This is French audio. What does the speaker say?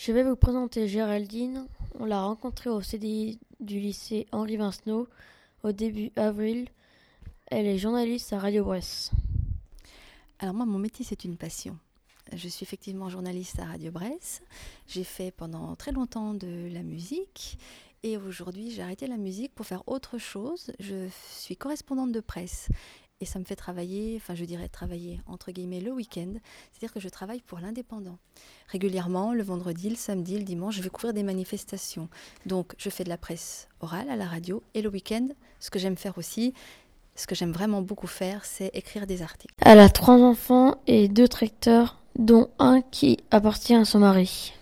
Je vais vous présenter Géraldine. On l'a rencontrée au CDI du lycée Henri Vincenot au début avril. Elle est journaliste à Radio Bresse. Alors moi, mon métier, c'est une passion. Je suis effectivement journaliste à Radio Bresse. J'ai fait pendant très longtemps de la musique et aujourd'hui, j'ai arrêté la musique pour faire autre chose. Je suis correspondante de presse et ça me fait travailler, travailler entre guillemets le week-end. C'est-à-dire que je travaille pour l'indépendant. Régulièrement, le vendredi, le samedi, le dimanche, je vais couvrir des manifestations. Donc, je fais de la presse orale à la radio et le week-end, ce que j'aime faire aussi, ce que j'aime vraiment beaucoup faire, c'est écrire des articles. Elle a 3 enfants et 2 tracteurs, dont un qui appartient à son mari.